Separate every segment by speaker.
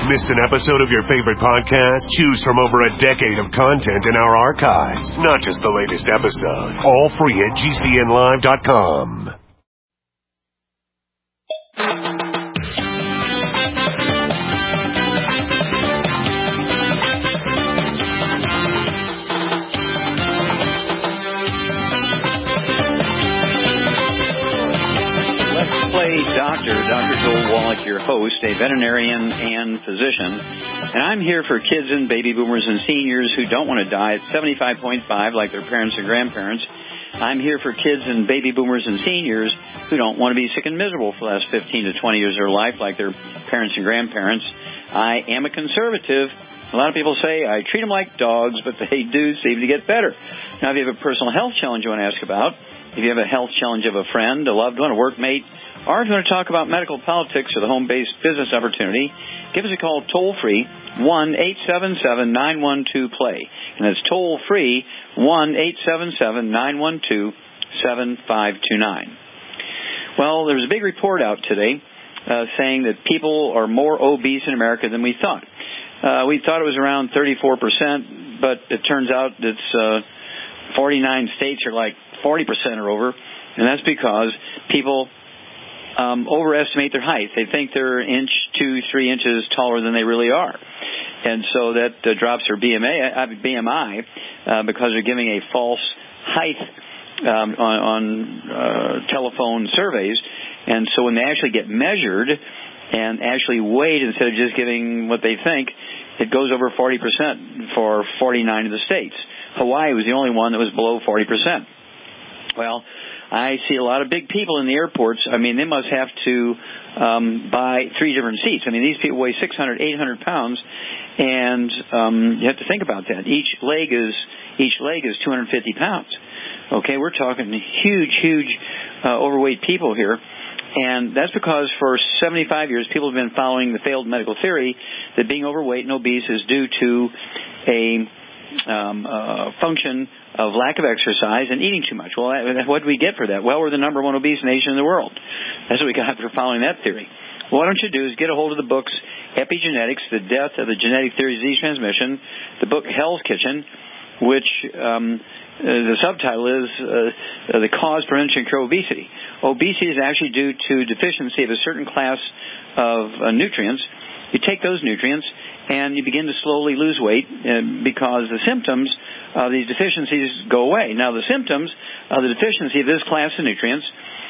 Speaker 1: Missed an episode of your favorite podcast? Choose from over a decade of content in our archives, not just the latest episode. All free at GCNlive.com.
Speaker 2: Dr. Joel Wallach, your host, a veterinarian and physician. And I'm here for kids and baby boomers and seniors who don't want to die at 75.5 like their parents and grandparents. I'm here for kids and baby boomers and seniors who don't want to be sick and miserable for the last 15 to 20 years of their life like their parents and grandparents. I am a conservative. A lot of people say I treat them like dogs, but they do seem to get better. Now, if you have a personal health challenge you want to ask about, if you have a health challenge of a friend, a loved one, a workmate, or if you want to talk about medical politics or the home-based business opportunity, give us a call toll-free, 1-877-912-PLAY. And that's toll-free, 1-877-912-7529. Well, there's a big report out today saying that people are more obese in America than we thought. We thought it was around 34%, but it turns out it's 49 states are like 40% or over, and that's because people overestimate their height. They think they're an inch, 2-3 inches taller than they really are. And so that drops their BMI because they're giving a false height on telephone surveys. And so when they actually get measured and actually weighed instead of just giving what they think, it goes over 40% for 49 of the states. Hawaii was the only one that was below 40%. Well, I see a lot of big people in the airports. I mean, they must have to buy 3 different seats. I mean, these people weigh 600, 800 pounds, and you have to think about that. Each leg is 250 pounds. Okay, we're talking huge overweight people here. And that's because for 75 years, people have been following the failed medical theory that being overweight and obese is due to a function of lack of exercise and eating too much. Well, what do we get for that? Well, we're the number 1 obese nation in the world. That's what we got for following that theory. Well, what don't you do is get a hold of the books Epigenetics, The Death of the Genetic Theory of Disease Transmission, the book Hell's Kitchen, which the subtitle is The Cause, Prevention, and Cure of Obesity. Obesity is actually due to deficiency of a certain class of nutrients. You take those nutrients and you begin to slowly lose weight because the symptoms of these deficiencies go away. Now, the symptoms of the deficiency of this class of nutrients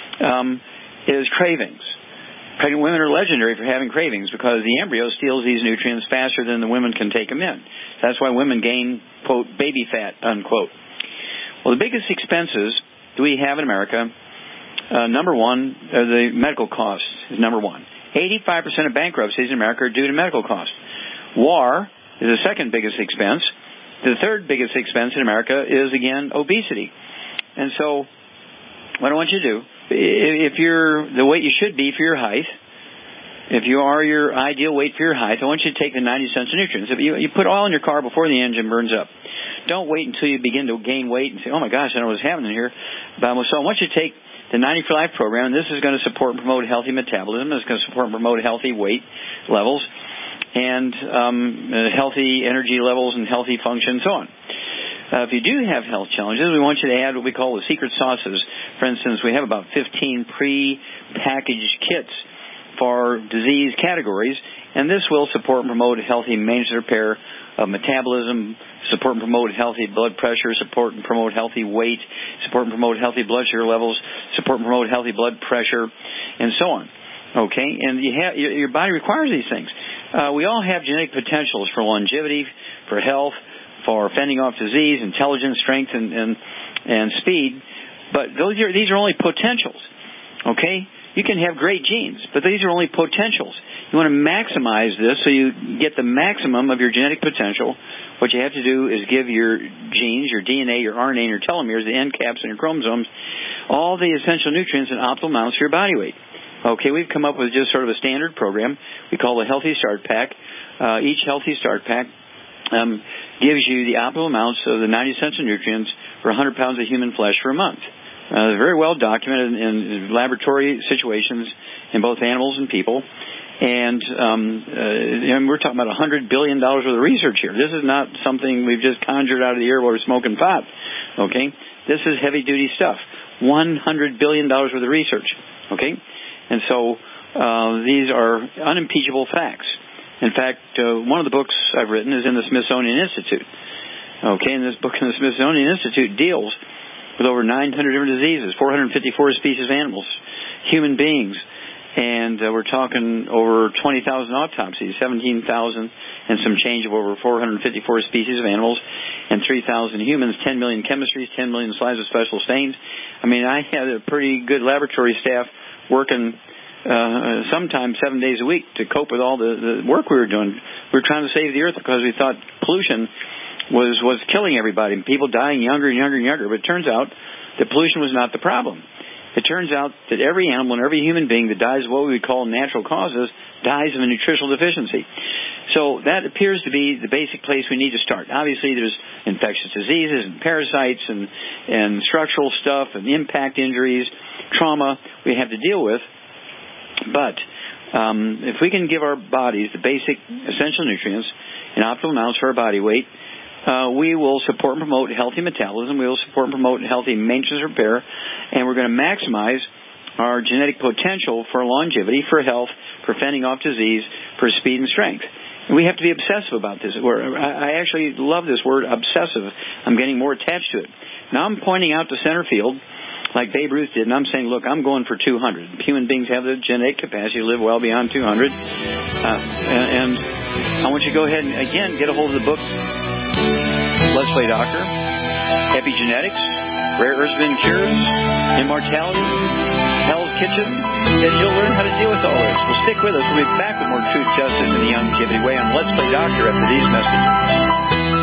Speaker 2: is cravings. Pregnant women are legendary for having cravings because the embryo steals these nutrients faster than the women can take them in. That's why women gain, quote, baby fat, unquote. Well, the biggest expenses that we have in America, number one, are the medical costs is number one. 85% of bankruptcies in America are due to medical costs. War is the second biggest expense. The third biggest expense in America is, again, obesity. And so what I want you to do, if you're the weight you should be for your height, if you are your ideal weight for your height, I want you to take the 90 cents of nutrients. If you put oil in your car before the engine burns up. Don't wait until you begin to gain weight and say, oh, my gosh, I don't know what's happening here. So I want you to take the 90 for Life program, and this is going to support and promote healthy metabolism. It's going to support and promote healthy weight levels and healthy energy levels and healthy function and so on. If you do have health challenges, we want you to add what we call the secret sauces. For instance, we have about 15 pre-packaged kits for disease categories, and this will support and promote healthy maintenance and repair of metabolism, support and promote healthy blood pressure, support and promote healthy weight, support and promote healthy blood sugar levels, support and promote healthy blood pressure, and so on. Okay? And your body requires these things. We all have genetic potentials for longevity, for health, for fending off disease, intelligence, strength, and speed. But these are only potentials. Okay? You can have great genes, but these are only potentials. You want to maximize this so you get the maximum of your genetic potential. What you have to do is give your genes, your DNA, your RNA, and your telomeres, the end caps and your chromosomes, all the essential nutrients in optimal amounts for your body weight. Okay, we've come up with just sort of a standard program we call the Healthy Start Pack. Each Healthy Start Pack gives you the optimal amounts of the 90 essential nutrients for 100 pounds of human flesh for a month. Very well documented in laboratory situations in both animals and people. And we're talking about $100 billion worth of research here. This is not something we've just conjured out of the air while we're smoking pot. Okay? This is heavy-duty stuff. $100 billion worth of research. Okay? And so these are unimpeachable facts. In fact, one of the books I've written is in the Smithsonian Institute. Okay? And this book in the Smithsonian Institute deals with over 900 different diseases, 454 species of animals, human beings, and we're talking over 20,000 autopsies, 17,000 and some change of over 454 species of animals, and 3,000 humans, 10 million chemistries, 10 million slides of special stains. I mean, I had a pretty good laboratory staff working sometimes 7 days a week to cope with all the work we were doing. We were trying to save the earth because we thought pollution was killing everybody, and people dying younger and younger and younger. But it turns out that pollution was not the problem. It turns out that every animal and every human being that dies of what we would call natural causes dies of a nutritional deficiency. So that appears to be the basic place we need to start. Obviously, there's infectious diseases and parasites and structural stuff and impact injuries, trauma we have to deal with. But if we can give our bodies the basic essential nutrients in optimal amounts for our body weight, we will support and promote healthy metabolism. We will support and promote healthy maintenance and repair. And we're going to maximize our genetic potential for longevity, for health, for fending off disease, for speed and strength. And we have to be obsessive about this. I actually love this word, obsessive. I'm getting more attached to it. Now I'm pointing out to center field, like Babe Ruth did, and I'm saying, look, I'm going for 200. Human beings have the genetic capacity to live well beyond 200. And I want you to go ahead and, again, get a hold of the book, Let's Play Doctor, Epigenetics, Rare Earths and Cures, Immortality, Hell's Kitchen, and you'll learn how to deal with all this. Well, stick with us. We'll be back with more Truth, Justice, and the Longevity Way on Let's Play Doctor after these messages.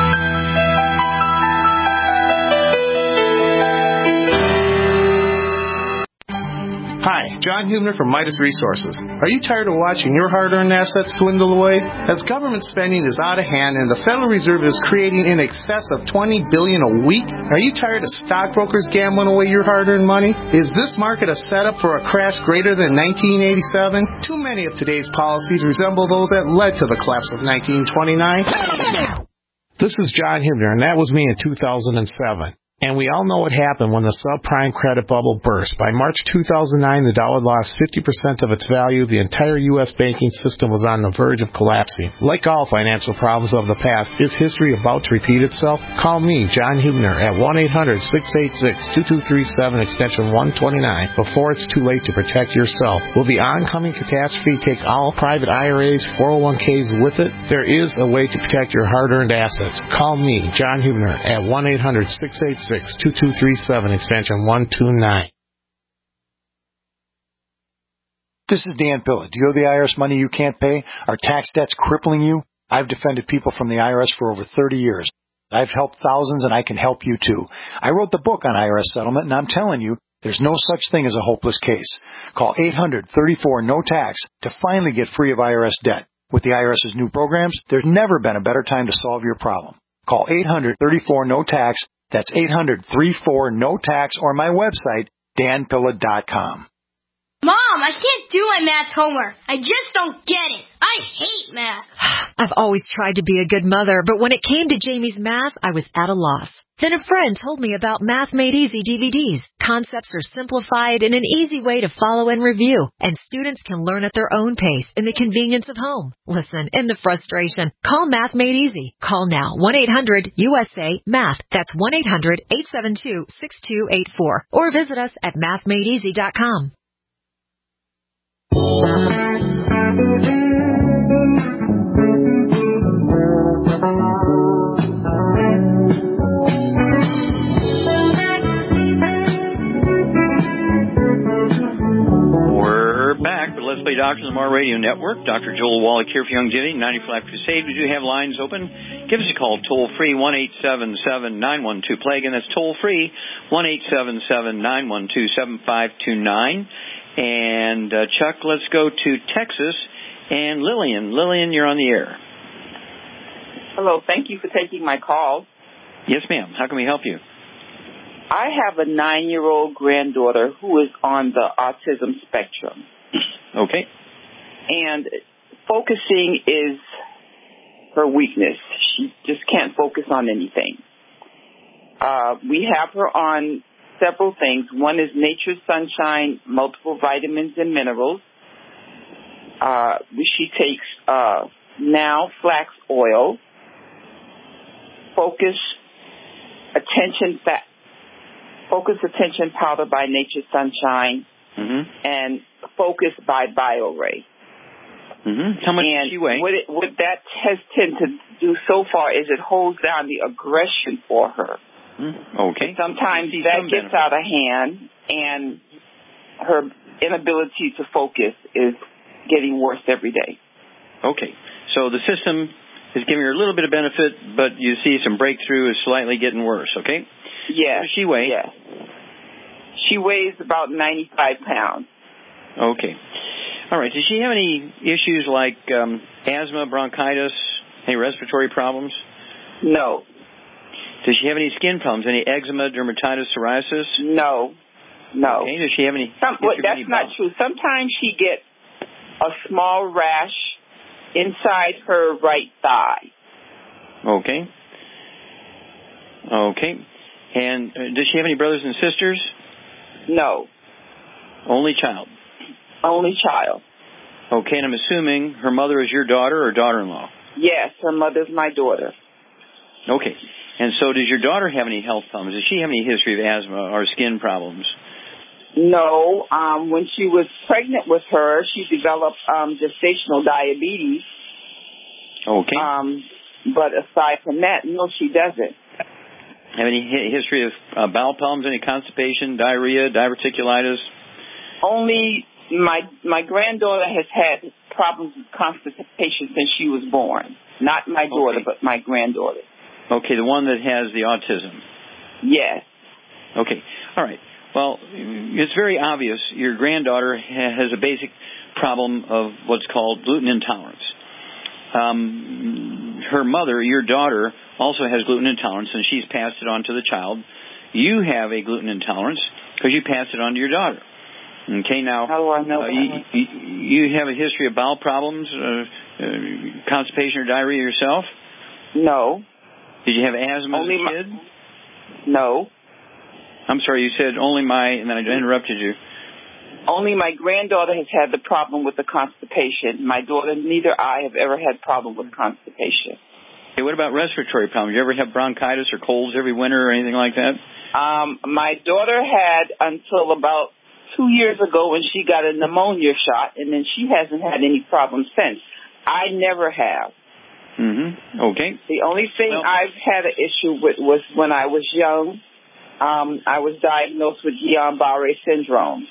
Speaker 3: Hi, John Hubner from Midas Resources. Are you tired of watching your hard-earned assets dwindle away? As government spending is out of hand and the Federal Reserve is creating in excess of $20 billion a week, are you tired of stockbrokers gambling away your hard-earned money? Is this market a setup for a crash greater than 1987? Too many of today's policies resemble those that led to the collapse of 1929. This is John Hubner, and that was me in 2007. And we all know what happened when the subprime credit bubble burst. By March 2009, the dollar lost 50% of its value. The entire U.S. banking system was on the verge of collapsing. Like all financial problems of the past, is history about to repeat itself? Call me, John Hubner, at 1-800-686-2237, extension 129, before it's too late to protect yourself. Will the oncoming catastrophe take all private IRAs, 401ks with it? There is a way to protect your hard-earned assets. Call me, John Hubner, at 1-800-686-2237, extension 129.
Speaker 4: This is Dan Pilla. Do you owe the IRS money you can't pay? Are tax debts crippling you? I've defended people from the IRS for over 30 years. I've helped thousands, and I can help you too. I wrote the book on IRS settlement, and I'm telling you, there's no such thing as a hopeless case. Call 800-34-NO-TAX to finally get free of IRS debt. With the IRS's new programs, there's never been a better time to solve your problem. Call 800-34-NO-TAX. That's 800-34-NO-TAX, or my website, danpilla.com.
Speaker 5: Mom, I can't do my math homework. I just don't get it. I hate math.
Speaker 6: I've always tried to be a good mother, but when it came to Jamie's math, I was at a loss. Then a friend told me about Math Made Easy DVDs. Concepts are simplified in an easy way to follow and review, and students can learn at their own pace in the convenience of home. Listen, in the frustration, call Math Made Easy. Call now, 1-800-USA-MATH. That's 1-800-872-6284. Or visit us at mathmadeeasy.com.
Speaker 2: We're back with Let's Play Doctor on the Mar Radio Network. Dr. Joel Wallach here for Longevity, 95 Crusade. We do have lines open. Give us a call, toll-free, 1-877-912-PLAY. Again, that's toll-free, 1-877-912-7529. And, Chuck, let's go to Texas. And Lillian. Lillian, you're on the air.
Speaker 7: Hello. Thank you for taking my call.
Speaker 2: Yes, ma'am. How can we help you?
Speaker 7: I have a 9-year-old granddaughter who is on the autism spectrum.
Speaker 2: Okay.
Speaker 7: And focusing is her weakness. She just can't focus on anything. We have her on several things. One is Nature's Sunshine, multiple vitamins and minerals. She takes now flax oil, Focus Attention Powder by Nature's Sunshine, and Focus by BioRay.
Speaker 2: How much does she weigh?
Speaker 7: What that has tended to do so far is it holds down the aggression for her.
Speaker 2: Okay.
Speaker 7: Sometimes that gets out of hand, and her inability to focus is getting worse every day.
Speaker 2: Okay. So the system is giving her a little bit of benefit, but you see some breakthrough is slightly getting worse, okay?
Speaker 7: Yes.
Speaker 2: What does she weigh?
Speaker 7: Yes. She weighs about 95 pounds.
Speaker 2: Okay. All right. Does she have any issues like asthma, bronchitis, any respiratory problems?
Speaker 7: No.
Speaker 2: Does she have any skin problems, any eczema, dermatitis, psoriasis?
Speaker 7: No.
Speaker 2: Okay. Does she have any?
Speaker 7: That's not true. Sometimes she gets a small rash inside her right thigh.
Speaker 2: Okay. And does she have any brothers and sisters?
Speaker 7: No.
Speaker 2: Only child?
Speaker 7: Only child.
Speaker 2: Okay, and I'm assuming her mother is your daughter or daughter-in-law?
Speaker 7: Yes, her mother's my daughter.
Speaker 2: Okay. And so does your daughter have any health problems? Does she have any history of asthma or skin problems?
Speaker 7: No. When she was pregnant with her, she developed gestational diabetes.
Speaker 2: Okay.
Speaker 7: But aside from that, no, she doesn't.
Speaker 2: Have any history of bowel problems, any constipation, diarrhea, diverticulitis?
Speaker 7: Only my granddaughter has had problems with constipation since she was born. Not my daughter, but my granddaughter.
Speaker 2: Okay, the one that has the autism.
Speaker 7: Yes.
Speaker 2: Okay. All right. Well, it's very obvious your granddaughter has a basic problem of what's called gluten intolerance. Her mother, your daughter, also has gluten intolerance, and she's passed it on to the child. You have a gluten intolerance because you passed it on to your daughter. Okay, now,
Speaker 7: how do I know
Speaker 2: you have a history of bowel problems, constipation or diarrhea yourself?
Speaker 7: No.
Speaker 2: Did you have asthma as a kid?
Speaker 7: No.
Speaker 2: I'm sorry, you said only and then I interrupted you.
Speaker 7: Only my granddaughter has had the problem with the constipation. My daughter, neither I have ever had problem with constipation.
Speaker 2: Okay, what about respiratory problems? You ever have bronchitis or colds every winter or anything like that?
Speaker 7: My daughter had until about 2 years ago when she got a pneumonia shot, and then she hasn't had any problems since. I never have.
Speaker 2: Okay.
Speaker 7: The only thing I've had an issue with was when I was young. I was diagnosed with Guillain-Barré syndrome.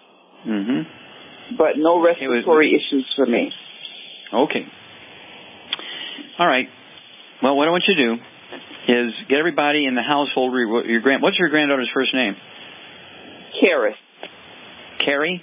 Speaker 7: But no respiratory issues for me.
Speaker 2: Okay. All right. Well, what I want you to do is get everybody in the household. What's your granddaughter's first name?
Speaker 7: Karis.
Speaker 2: Carrie?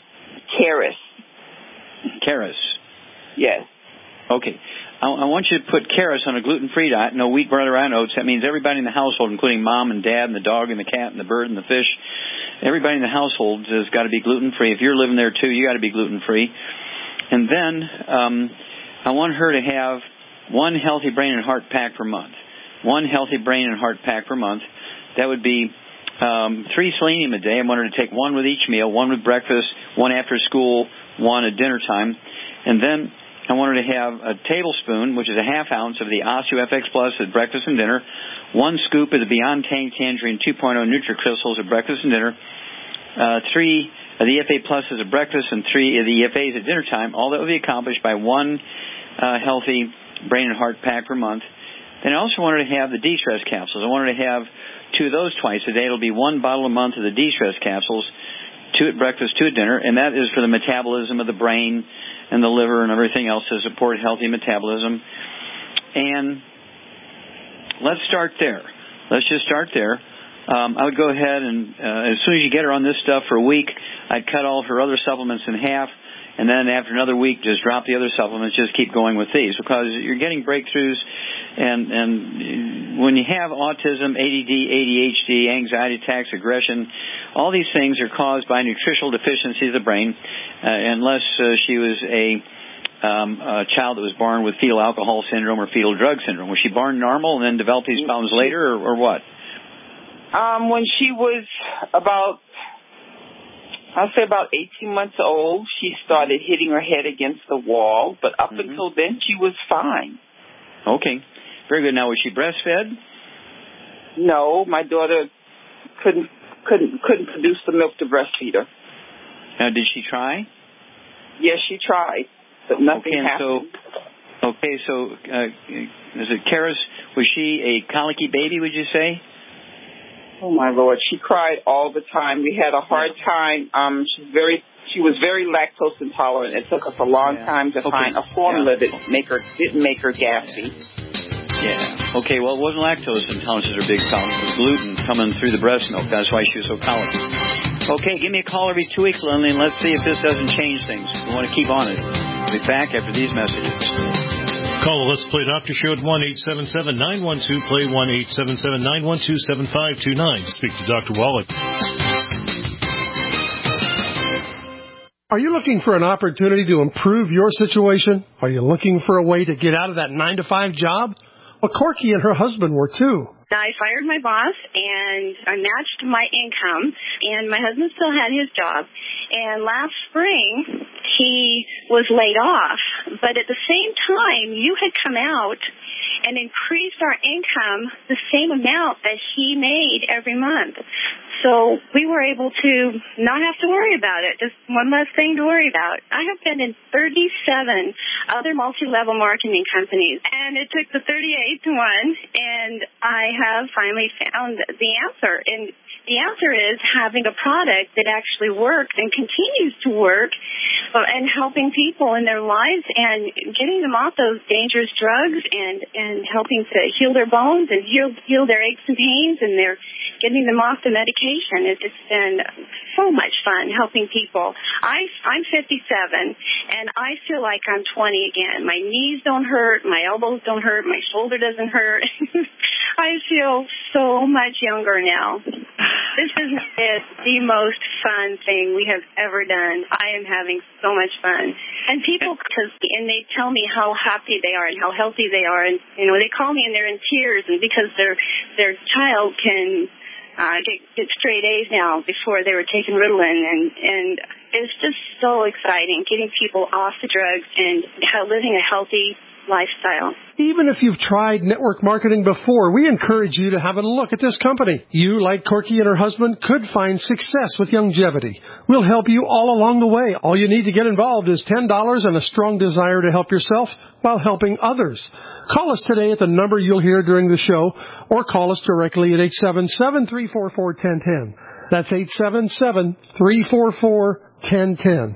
Speaker 2: Karis.
Speaker 7: Yes.
Speaker 2: Okay. I want you to put Karis on a gluten-free diet, no wheat, butter, or oats. That means everybody in the household, including mom and dad and the dog and the cat and the bird and the fish, everybody in the household has got to be gluten-free. If you're living there, too, you got to be gluten-free. And then I want her to have one healthy brain and heart pack per month. One healthy brain and heart pack per month. That would be 3 selenium a day. I want her to take one with each meal, one with breakfast, one after school, one at dinner time. And then I want her to have a tablespoon, which is a half ounce, of the OsteoFX Plus at breakfast and dinner, 1 scoop of the Beyond Tangerine 2.0 NutriCrystals at breakfast and dinner, 3 of the EFA Pluses at breakfast, and 3 of the EFAs at dinner time. All that will be accomplished by one healthy brain and heart pack per month. Then I also want her to have the de-stress capsules. I want her to have 2 of those twice a day. It'll be 1 bottle a month of the de-stress capsules, 2 at breakfast, 2 at dinner, and that is for the metabolism of the brain and the liver and everything else to support healthy metabolism. And let's start there. Let's just start there. I would go ahead and as soon as you get her on this stuff for a week, I'd cut all her other supplements in half and then after another week, just drop the other supplements, just keep going with these, because you're getting breakthroughs. And when you have autism, ADD, ADHD, anxiety attacks, aggression, all these things are caused by nutritional deficiency of the brain, unless she was a child that was born with fetal alcohol syndrome or fetal drug syndrome. Was she born normal and then developed these problems later, or what?
Speaker 7: When she was about 18 months old, she started hitting her head against the wall, but up until then, she was fine.
Speaker 2: Okay. Very good. Now, was she breastfed?
Speaker 7: No, my daughter couldn't produce the milk to breastfeed her.
Speaker 2: Now, did she try?
Speaker 7: Yes, she tried, but nothing happened.
Speaker 2: So is it Karis? Was she a colicky baby, would you say?
Speaker 7: Oh, my Lord. She cried all the time. We had a hard time. She was very lactose intolerant. It took us a long time to find a formula that didn't make her gassy.
Speaker 2: Yeah. Okay, well, it wasn't lactose intolerance is her big problem. It was gluten coming through the breast milk. That's why she was so colicky. Okay, give me a call every 2 weeks, Lindley, and let's see if this doesn't change things. We want to keep on it. We'll be back after these messages.
Speaker 8: Call the Let's Play Doctor Show at 1-877-912-PLAY, 1-877-912-7529. Speak to Dr. Wallach.
Speaker 9: Are you looking for an opportunity to improve your situation? Are you looking for a way to get out of that 9-to-5 job? Well, Corky and her husband were too.
Speaker 10: I fired my boss, and I matched my income, and my husband still had his job. And last spring, he was laid off. But at the same time, you had come out and increased our income the same amount that he made every month. So we were able to not have to worry about it. Just one less thing to worry about. I have been in 37 other multi-level marketing companies, and it took the 38th one, and I have finally found the answer. And the answer is having a product that actually works and continues to work, and helping people in their lives and getting them off those dangerous drugs, and helping to heal their bones and heal their aches and pains, and they're getting them off the medication. It's been so much fun helping people. I'm 57, and I feel like I'm 20 again. My knees don't hurt, my elbows don't hurt, my shoulder doesn't hurt. I feel so much younger now. This is the most fun thing we have ever done. I am having so much fun. And people, and they tell me how happy they are and how healthy they are. And, they call me and they're in tears, and because their child can get straight A's now before they were taking Ritalin. And it's just so exciting getting people off the drugs and living a healthy lifestyle.
Speaker 9: Even if you've tried network marketing before, we encourage you to have a look at this company. You, like Corky and her husband, could find success with longevity. We'll help you all along the way. All you need to get involved is $10 and a strong desire to help yourself while helping others. Call us today at the number you'll hear during the show, or call us directly at 877-344-1010. That's 877-344-1010.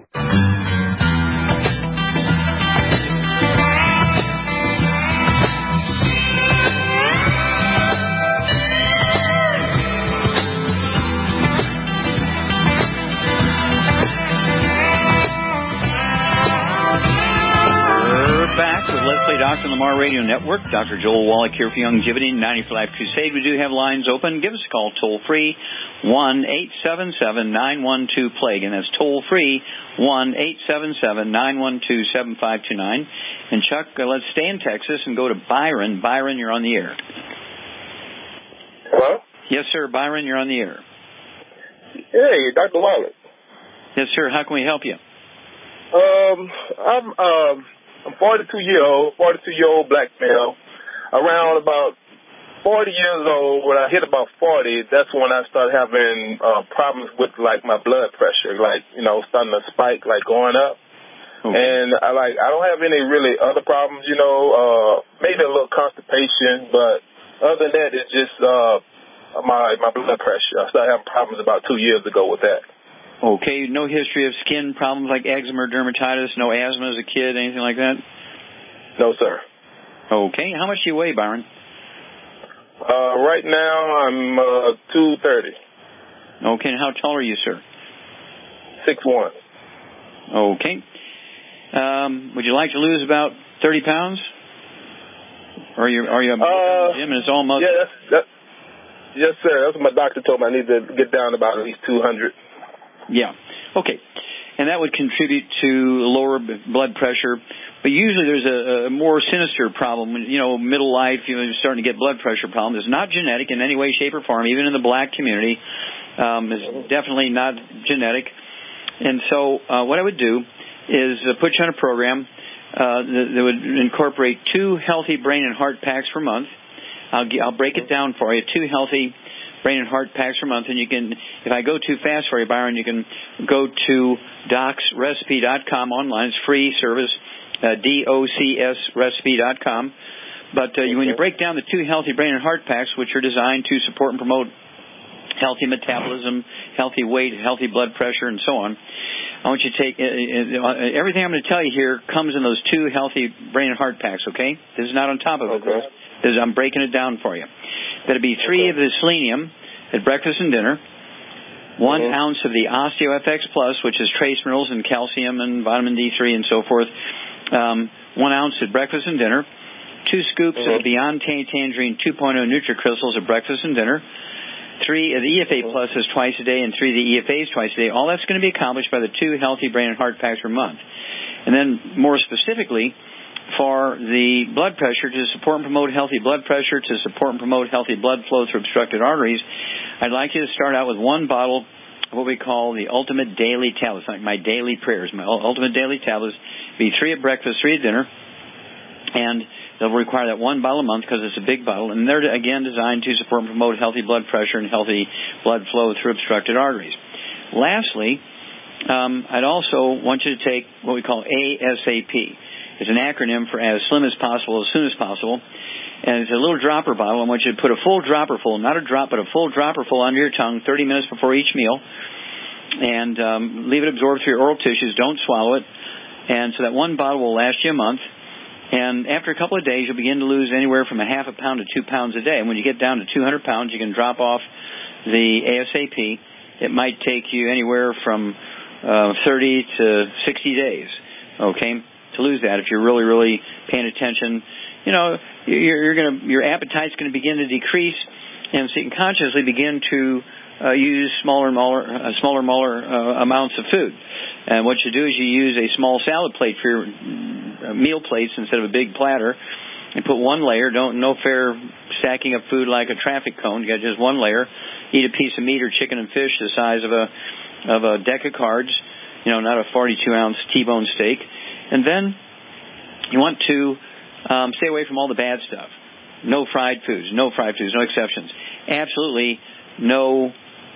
Speaker 2: Dr. Lamar Radio Network. Dr. Joel Wallach here for Longevity 90 for Life Crusade. We do have lines open. Give us a call toll-free, 1-877-912-PLAGUE. And that's toll-free, 1-877-912-7529. And Chuck, let's stay in Texas and go to Byron. Byron, you're on the air.
Speaker 11: Hello?
Speaker 2: Yes, sir. Byron, you're on the air.
Speaker 11: Hey, Dr. Wallach.
Speaker 2: Yes, sir. How can we help you?
Speaker 11: I'm 42-year-old black male. Around about 40 years old, when I hit about 40, that's when I started having problems with, like, my blood pressure, like, starting to spike, like, going up. Okay. And I don't have any really other problems, maybe a little constipation, but other than that, it's just my blood pressure. I started having problems about 2 years ago with that.
Speaker 2: Okay, no history of skin problems like eczema or dermatitis, no asthma as a kid, anything like that?
Speaker 11: No, sir.
Speaker 2: Okay, how much do you weigh, Byron?
Speaker 11: Right now, I'm 230.
Speaker 2: Okay, and how tall are you, sir?
Speaker 11: 6'1".
Speaker 2: Okay. Would you like to lose about 30 pounds? Or are you at the gym and it's all muscle?
Speaker 11: Yeah, yes, sir. That's what my doctor told me. I need to get down about at least 200.
Speaker 2: Yeah. Okay. And that would contribute to lower blood pressure. But usually there's a more sinister problem. Middle life, you're starting to get blood pressure problems. It's not genetic in any way, shape, or form, even in the black community. It's definitely not genetic. And so what I would do is put you on a program that would incorporate 2 healthy brain and heart packs per month. I'll break it down for you. 2 healthy brain and heart packs per month. And you can, if I go too fast for you, Byron, you can go to docsrecipe.com online. It's free service, DOCSrecipe.com. But when you break down the 2 healthy brain and heart packs, which are designed to support and promote healthy metabolism, healthy weight, healthy blood pressure, and so on, I want you to take everything I'm going to tell you here comes in those 2 healthy brain and heart packs, okay? This is not on top of it. I'm breaking it down for you. That'll be 3 of the selenium at breakfast and dinner, 1 ounce of the OsteoFX Plus, which is trace minerals and calcium and vitamin D3 and so forth, 1 ounce at breakfast and dinner, 2 scoops of Beyond Tangerine 2.0 NutriCrystals at breakfast and dinner, 3 of the EFA Pluses twice a day, and 3 of the EFAs twice a day. All that's going to be accomplished by the 2 healthy brain and heart packs per month. And then more specifically, for the blood pressure, to support and promote healthy blood pressure, to support and promote healthy blood flow through obstructed arteries, I'd like you to start out with 1 bottle of what we call the Ultimate Daily Tablets, like my daily prayers. My Ultimate Daily Tablets be 3 at breakfast, 3 at dinner, and they'll require that 1 bottle a month because it's a big bottle, and they're, again, designed to support and promote healthy blood pressure and healthy blood flow through obstructed arteries. Lastly, I'd also want you to take what we call ASAP. It's an acronym for as slim as possible, as soon as possible. And it's a little dropper bottle. I want you to put a full dropper full, not a drop, but a full dropper full under your tongue 30 minutes before each meal. And leave it absorb through your oral tissues. Don't swallow it. And so that 1 bottle will last you a month. And after a couple of days, you'll begin to lose anywhere from a half a pound to 2 pounds a day. And when you get down to 200 pounds, you can drop off the ASAP. It might take you anywhere from 30 to 60 days, okay, to lose that. If you're really, really paying attention, your appetite's going to begin to decrease, and so you can consciously begin to use smaller amounts of food. And what you do is you use a small salad plate for your meal plates instead of a big platter, and put 1 layer. No fair stacking up food like a traffic cone. You got just 1 layer. Eat a piece of meat or chicken and fish the size of a deck of cards. Not a 42-ounce T-bone steak. And then you want to stay away from all the bad stuff. No fried foods, no exceptions. Absolutely no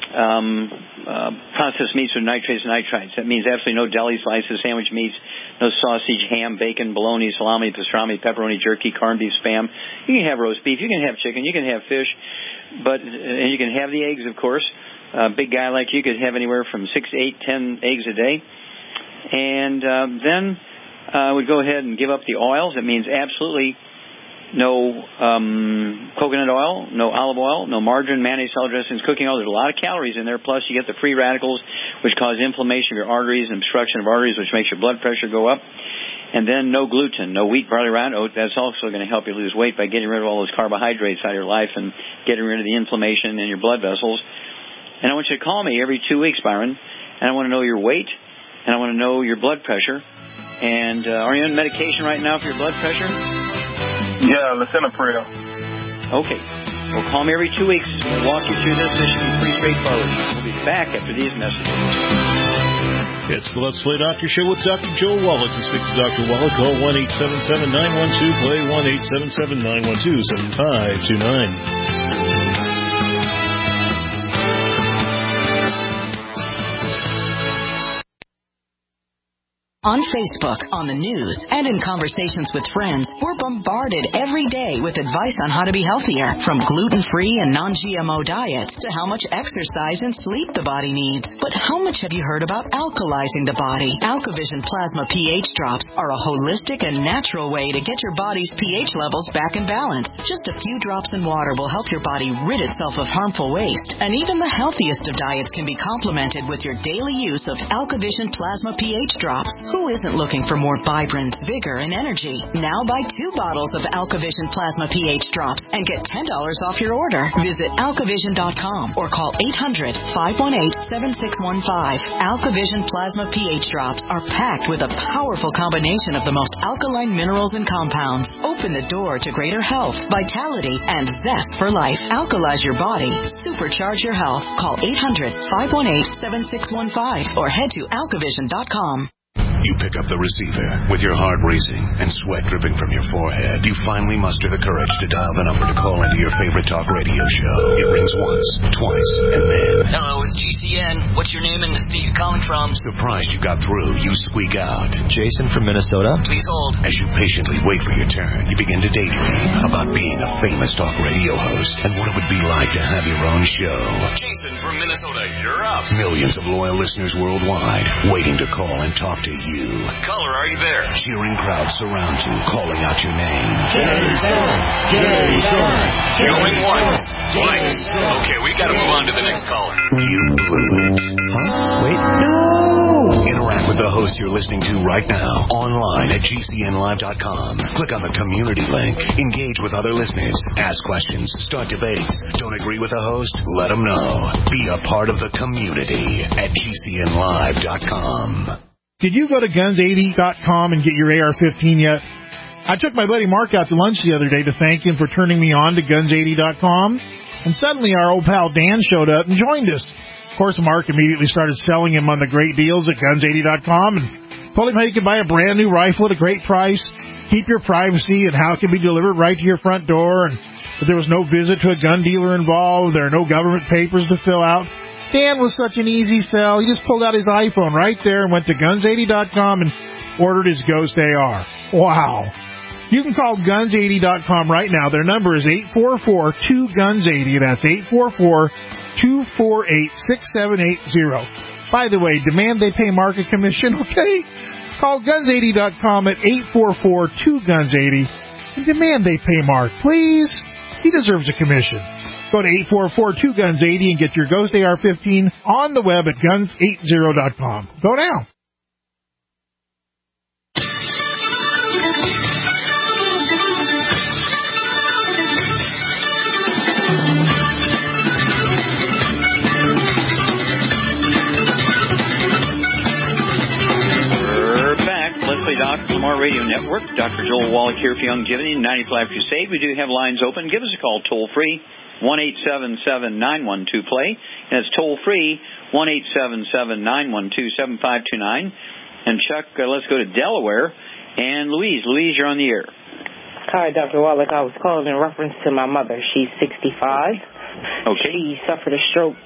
Speaker 2: processed meats with nitrates and nitrites. That means absolutely no deli slices, sandwich meats, no sausage, ham, bacon, bologna, salami, pastrami, pepperoni, jerky, corned beef, Spam. You can have roast beef, you can have chicken, you can have fish, and you can have the eggs, of course. A big guy like you could have anywhere from 6 to 8, 10 eggs a day. And then I would go ahead and give up the oils. It means absolutely no coconut oil, no olive oil, no margarine, mayonnaise, salad dressings, cooking oil. There's a lot of calories in there. Plus, you get the free radicals, which cause inflammation of your arteries and obstruction of arteries, which makes your blood pressure go up. And then no gluten, no wheat, barley, rye, oat. That's also going to help you lose weight by getting rid of all those carbohydrates out of your life and getting rid of the inflammation in your blood vessels. And I want you to call me every 2 weeks, Byron, and I want to know your weight, and I want to know your blood pressure. And are you on medication right now for your blood pressure?
Speaker 11: Yeah, lisinopril.
Speaker 2: Okay. Well, call me every 2 weeks. We'll walk you through this. This should be pretty straightforward. We'll be back after these messages.
Speaker 8: It's the Let's Play Doctor Show with Dr. Joe Wallach. To speak to Dr. Wallach, call 1-877-912-PLAY, 1-877-912-7529.
Speaker 12: On Facebook, on the news, and in conversations with friends, we're bombarded every day with advice on how to be healthier, from gluten-free and non-GMO diets to how much exercise and sleep the body needs. But how much have you heard about alkalizing the body? AlkaVision Plasma pH drops are a holistic and natural way to get your body's pH levels back in balance. Just a few drops in water will help your body rid itself of harmful waste. And even the healthiest of diets can be complemented with your daily use of AlkaVision Plasma pH drops. Who isn't looking for more vibrance, vigor, and energy? Now buy 2 bottles of AlkaVision Plasma pH Drops and get $10 off your order. Visit AlkaVision.com or call 800-518-7615. AlkaVision Plasma pH Drops are packed with a powerful combination of the most alkaline minerals and compounds. Open the door to greater health, vitality, and zest for life. Alkalize your body. Supercharge your health. Call 800-518-7615 or head to AlkaVision.com.
Speaker 1: You pick up the receiver with your heart racing and sweat dripping from your forehead. You finally muster the courage to dial the number to call into your favorite talk radio show. It rings once, twice, and then...
Speaker 13: Hello, it's GCN. What's your name and the state you're calling from?
Speaker 1: Surprised you got through, you squeak out.
Speaker 14: Jason from Minnesota.
Speaker 13: Please hold.
Speaker 1: As you patiently wait for your turn, you begin to daydream about being a famous talk radio host and what it would be like to have your own show.
Speaker 13: Jason from Minnesota, you're up.
Speaker 1: Millions of loyal listeners worldwide waiting to call and talk to you.
Speaker 13: Caller, are you there?
Speaker 1: Cheering crowds surround you, calling out your name.
Speaker 13: Jason! Jason! Going once, twice. Okay, we gotta move on to the next caller.
Speaker 1: You blew it.
Speaker 14: Huh? Wait. No!
Speaker 1: Interact with the host you're listening to right now, online at GCNlive.com. Click on the community link. Engage with other listeners. Ask questions. Start debates. Don't agree with the host? Let them know. Be a part of the community at GCNlive.com.
Speaker 15: Did you go to Guns80.com and get your AR-15 yet? I took my buddy Mark out to lunch the other day to thank him for turning me on to Guns80.com, and suddenly our old pal Dan showed up and joined us. Of course, Mark immediately started selling him on the great deals at Guns80.com and told him how you could buy a brand new rifle at a great price, keep your privacy, and how it can be delivered right to your front door, and that there was no visit to a gun dealer involved, there are no government papers to fill out. Dan was such an easy sell. He just pulled out his iPhone right there and went to Guns80.com and ordered his Ghost AR. Wow. You can call Guns80.com right now. Their number is 844-2GUNS80. That's 844-248-6780. By the way, demand they pay Mark a commission, okay? Call Guns80.com at 844-2GUNS80 and demand they pay Mark, please. He deserves a commission. Go to 844-2GUNS80 and get your Ghost AR-15 on the web at Guns80.com. Go now.
Speaker 2: We're back. Leslie Doc, Lamar Radio Network. Dr. Joel Wallach here for Youngevity 95 Crusade. We do have lines open. Give us a call toll free. 1-877-912-PLAY, and it's toll-free, 1-877-912-7529. And, Chuck, let's go to Delaware. And Louise, you're on the air.
Speaker 16: Hi, Dr. Wallach. I was calling in reference to my mother. She's 65.
Speaker 2: Okay.
Speaker 16: She suffered a stroke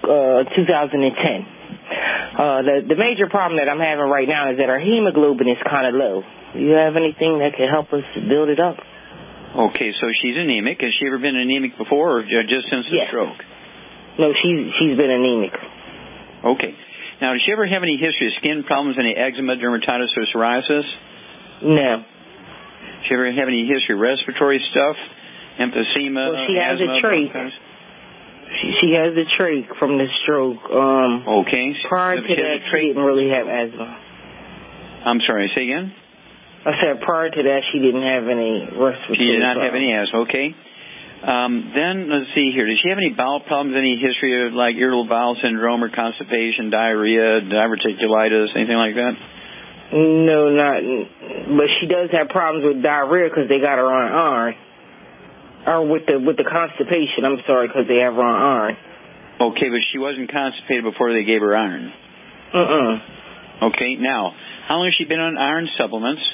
Speaker 16: 2010. The major problem that I'm having right now is that her hemoglobin is kind of low. Do you have anything that can help us build it up?
Speaker 2: Okay, so she's anemic. Has she ever been anemic before, or just since the stroke?
Speaker 16: No, she's been anemic.
Speaker 2: Okay. Now, does she ever have any history of skin problems, any eczema, dermatitis, or psoriasis?
Speaker 16: No.
Speaker 2: Does she ever have any history of respiratory stuff, emphysema?
Speaker 16: Well, she has a trait. She has a trait from the stroke.
Speaker 2: Okay.
Speaker 16: Prior to that, she didn't really have asthma.
Speaker 2: I'm sorry, say again?
Speaker 16: I said prior to that, she didn't have any respiratory.
Speaker 2: She did not have any asthma. Okay. Then, let's see here. Does she have any bowel problems, any history of, like, irritable bowel syndrome or constipation, diarrhea, diverticulitis, anything like that?
Speaker 16: No, not. But she does have problems with diarrhea because they got her on iron. Or with the constipation, I'm sorry, because they have her on iron.
Speaker 2: Okay, but she wasn't constipated before they gave her iron? Okay, now, how long has she been on iron supplements?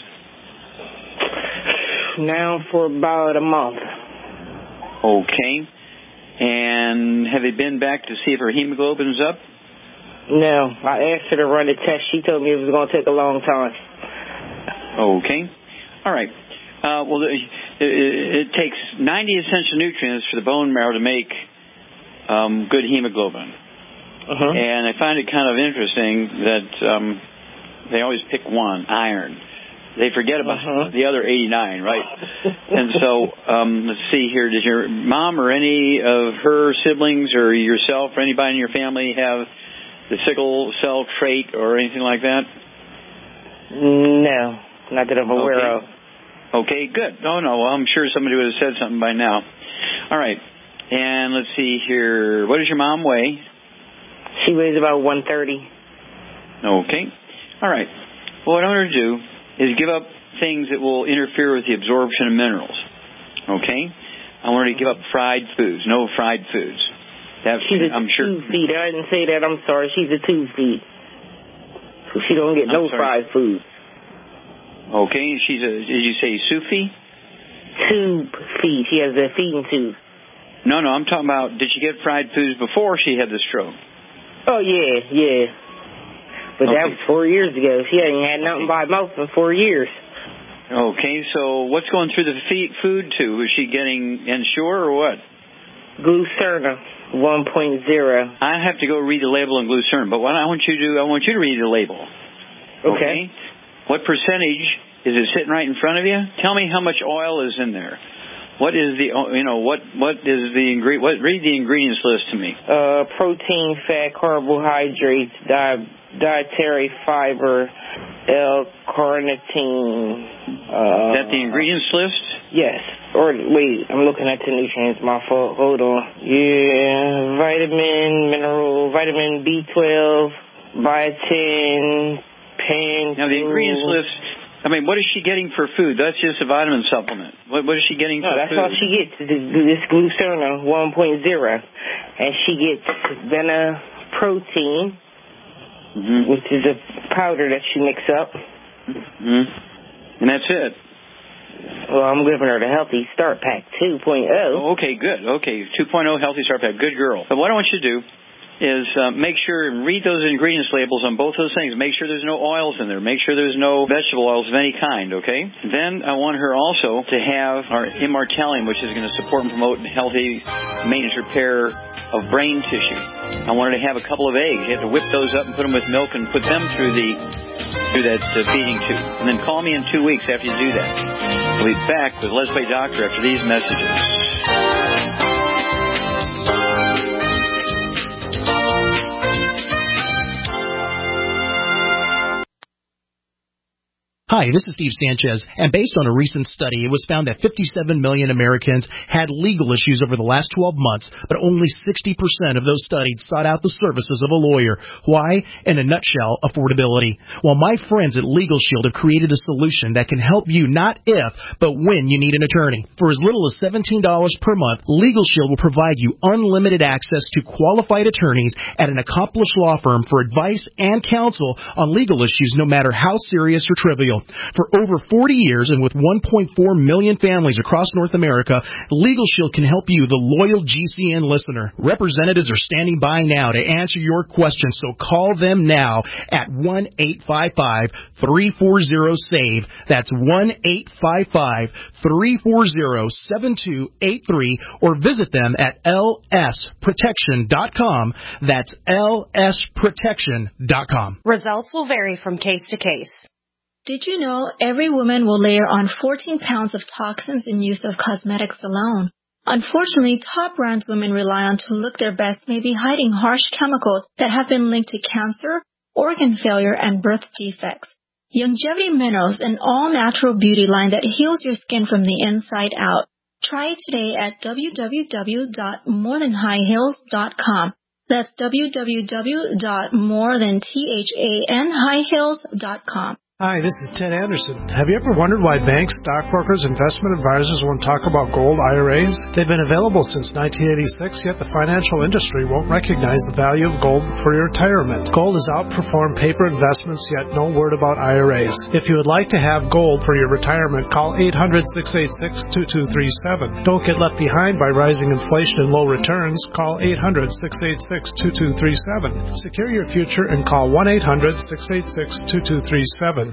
Speaker 16: Now for about a month.
Speaker 2: Okay. And have they been back to see if her hemoglobin's up?
Speaker 16: No. I asked her to run a test. She told me it was going to take a long time.
Speaker 2: Okay. All right. Well, it takes 90 essential nutrients for the bone marrow to make good hemoglobin. And I find it kind of interesting that they always pick one, iron. They forget about the other 89, right? And so, let's see here. Did your mom or any of her siblings or yourself or anybody in your family have the sickle cell trait or anything like that?
Speaker 16: No, not that I'm aware of.
Speaker 2: Okay, good. Oh, no, well, I'm sure somebody would have said something by now. All right, and let's see here. What does your mom weigh?
Speaker 16: She weighs about 130.
Speaker 2: Okay. All right. Well, what I'm going to do is give up things that will interfere with the absorption of minerals. Okay? I want her to give up fried foods. No fried foods.
Speaker 16: She's a tube feed. I didn't say that. I'm sorry. She's a tube feed. So she don't get no fried foods.
Speaker 2: Okay. Did you say Sufi?
Speaker 16: Tube feed. She has a feeding tube.
Speaker 2: No, I'm talking about, did she get fried foods before she had the stroke?
Speaker 16: Oh, yeah. But that was 4 years ago. She ain't had nothing by mouth in 4 years.
Speaker 2: Okay, so what's going through the food tube? Is she getting Ensure or what?
Speaker 16: Glucerna 1.0.
Speaker 2: I have to go read the label on Glucerna, but what I want you to do, I want you to read the label.
Speaker 16: Okay.
Speaker 2: What percentage is it sitting right in front of you? Tell me how much oil is in there. What is the read the ingredients list to me.
Speaker 16: Protein, fat, carbohydrates, dietary fiber, L-carnitine.
Speaker 2: Is that the ingredients list?
Speaker 16: Yes. Or wait, I'm looking at the nutrients. My fault. Hold on. Yeah, vitamin B12, biotin, pan.
Speaker 2: Now the ingredients list. I mean, what is she getting for food? That's just a vitamin supplement. What is she getting for food?
Speaker 16: No, that's all she gets. This Glucerna 1.0. And she gets Vena protein, which is a powder that she mix up.
Speaker 2: And that's it.
Speaker 16: Well, I'm giving her the Healthy Start Pack 2.0.
Speaker 2: Oh, okay, good. Okay, 2.0 Healthy Start Pack. Good girl. But what I want you to do is make sure and read those ingredients labels on both those things. Make sure there's no oils in there. Make sure there's no vegetable oils of any kind, okay? Then I want her also to have our Immortalium, which is going to support and promote healthy maintenance repair of brain tissue. I want her to have a couple of eggs. You have to whip those up and put them with milk and put them through that feeding tube. And then call me in 2 weeks after you do that. We'll be back with Let's Play Doctor after these messages.
Speaker 17: Hi, this is Steve Sanchez, and based on a recent study, it was found that 57 million Americans had legal issues over the last 12 months, but only 60% of those studied sought out the services of a lawyer. Why? In a nutshell, affordability. Well, my friends at Legal Shield have created a solution that can help you not if, but when you need an attorney. For as little as $17 per month, Legal Shield will provide you unlimited access to qualified attorneys at an accomplished law firm for advice and counsel on legal issues, no matter how serious or trivial. For over 40 years and with 1.4 million families across North America, Legal Shield can help you, the loyal GCN listener. Representatives are standing by now to answer your questions, so call them now at 1-855-340-SAVE. That's 1-855-340-7283, or visit them at lsprotection.com. That's lsprotection.com.
Speaker 18: Results will vary from case to case.
Speaker 19: Did you know every woman will layer on 14 pounds of toxins in use of cosmetics alone? Unfortunately, top brands women rely on to look their best may be hiding harsh chemicals that have been linked to cancer, organ failure, and birth defects. Longevity Minerals, an all-natural beauty line that heals your skin from the inside out. Try it today at www.morethanhighheels.com. That's www.morethanhighheels.com.
Speaker 9: Hi, this is Ted Anderson. Have you ever wondered why banks, stockbrokers, investment advisors won't talk about gold IRAs? They've been available since 1986, yet the financial industry won't recognize the value of gold for your retirement. Gold has outperformed paper investments, yet no word about IRAs. If you would like to have gold for your retirement, call 800-686-2237. Don't get left behind by rising inflation and low returns. Call 800-686-2237. Secure your future and call 1-800-686-2237.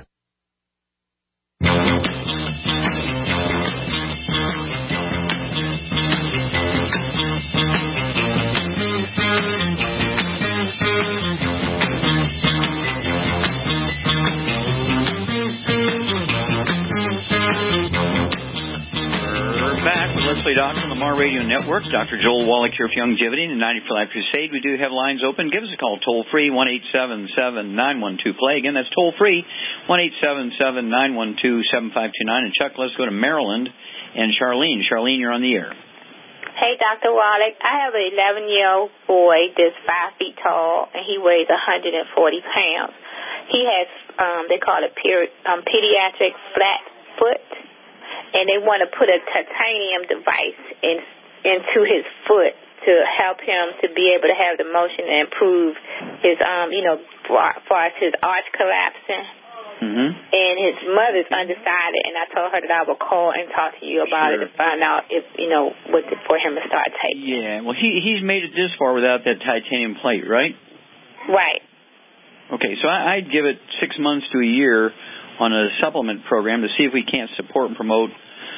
Speaker 2: Leslie Doctor on the Mar Radio Network. Dr. Joel Wallach here for Longevity and the 90 for Life Crusade. We do have lines open. Give us a call toll-free, 1-877-912-PLAY. Again, that's toll-free, 1-877-912-7529. And Chuck, let's go to Maryland and Charlene. Charlene, you're on the air.
Speaker 20: Hey, Dr. Wallach. I have an 11-year-old boy that's 5 feet tall, and he weighs 140 pounds. He has, they call it pediatric flat foot, and they want to put a titanium device into his foot to help him to be able to have the motion and improve his, as far as his arch collapsing. Mm-hmm. And his mother's undecided, and I told her that I would call and talk to you about it to find out if, for him to start taking.
Speaker 2: Yeah, well, he's made it this far without that titanium plate, right?
Speaker 20: Right.
Speaker 2: Okay, so I'd give it 6 months to a year on a supplement program to see if we can't support and promote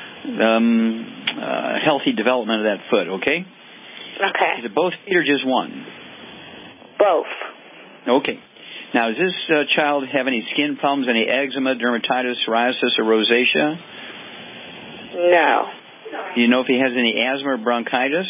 Speaker 2: healthy development of that foot, okay?
Speaker 20: Okay.
Speaker 2: Is it both feet or just one?
Speaker 20: Both.
Speaker 2: Okay. Now, does this child have any skin problems, any eczema, dermatitis, psoriasis, or rosacea?
Speaker 20: No.
Speaker 2: Do you know if he has any asthma or bronchitis?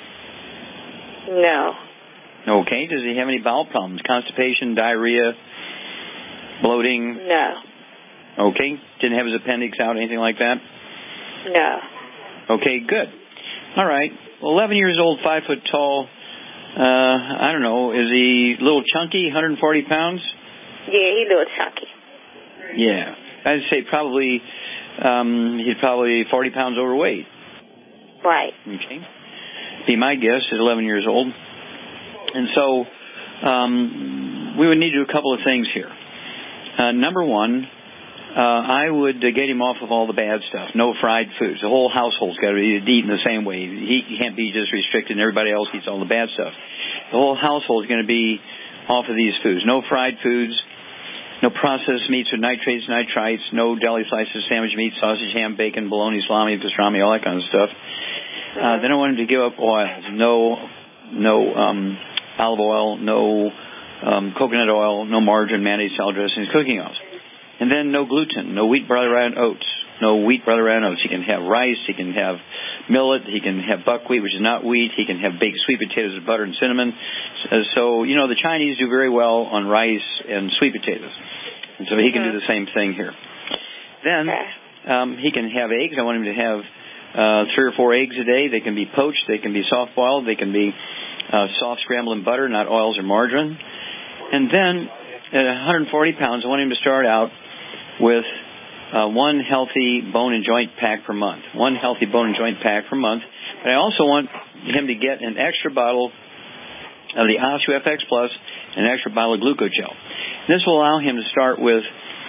Speaker 20: No.
Speaker 2: Okay. Does he have any bowel problems, constipation, diarrhea, bloating?
Speaker 20: No.
Speaker 2: Okay. Didn't have his appendix out, anything like that?
Speaker 20: No.
Speaker 2: Okay, good. All right. 11 years old, 5 foot tall. I don't know. Is he a little chunky, 140 pounds?
Speaker 20: Yeah, he's a little chunky.
Speaker 2: Yeah. I'd say probably he's probably 40 pounds overweight.
Speaker 20: Right.
Speaker 2: Okay. Be my guess at 11 years old. And so we would need to do a couple of things here. Number one, I would get him off of all the bad stuff. No fried foods. The whole household's got to be eating the same way. He can't be just restricted and everybody else eats all the bad stuff. The whole household's going to be off of these foods. No fried foods, no processed meats with nitrates, nitrites, no deli slices, sandwich meat, sausage, ham, bacon, bologna, salami, pastrami, all that kind of stuff. Then I want him to give up oils. No olive oil, no coconut oil, no margarine, mayonnaise, salad dressings, cooking oils. And then no gluten, no wheat, barley, rye, and oats. No wheat, barley, rye, and oats. He can have rice, he can have millet, he can have buckwheat, which is not wheat. He can have baked sweet potatoes with butter and cinnamon. So, the Chinese do very well on rice and sweet potatoes. And so he can do the same thing here. Then he can have eggs. I want him to have 3 or 4 eggs a day. They can be poached. They can be soft-boiled. They can be soft scrambled in butter, not oils or margarine. And then at 140 pounds, I want him to start out with 1 healthy bone and joint pack per month. 1 healthy bone and joint pack per month. But I also want him to get an extra bottle of the OsteoFX Plus and an extra bottle of Glucogel. This will allow him to start with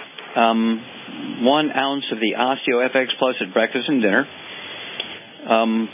Speaker 2: 1 ounce of the OsteoFX Plus at breakfast and dinner. 1